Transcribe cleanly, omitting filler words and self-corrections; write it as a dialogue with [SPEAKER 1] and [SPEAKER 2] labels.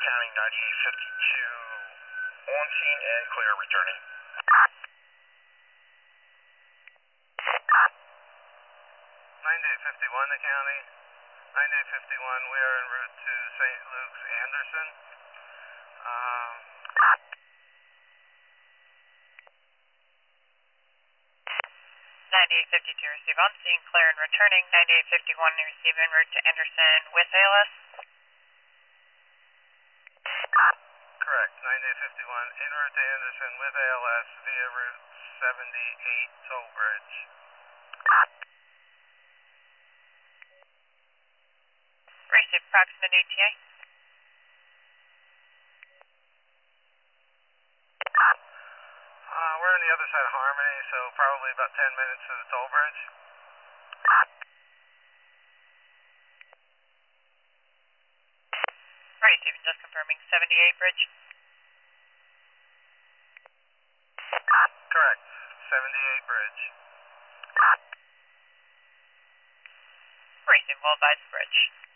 [SPEAKER 1] County 9852, on scene and clear, returning.
[SPEAKER 2] 9851 the county. 9851, we are en route to St. Luke's Anderson.
[SPEAKER 3] 9852, receive on scene, clear and returning. 9851, receive en route to Anderson with ALS.
[SPEAKER 2] Correct, 9851, en route to Anderson with ALS via Route 78 toll bridge.
[SPEAKER 3] Receive approximate ETA.
[SPEAKER 2] We're on the other side of Harmony, so probably about 10 minutes to the toll bridge.
[SPEAKER 3] Receive, just confirming 78 bridge.
[SPEAKER 2] Correct, 78 bridge.
[SPEAKER 3] Receive, will advise bridge.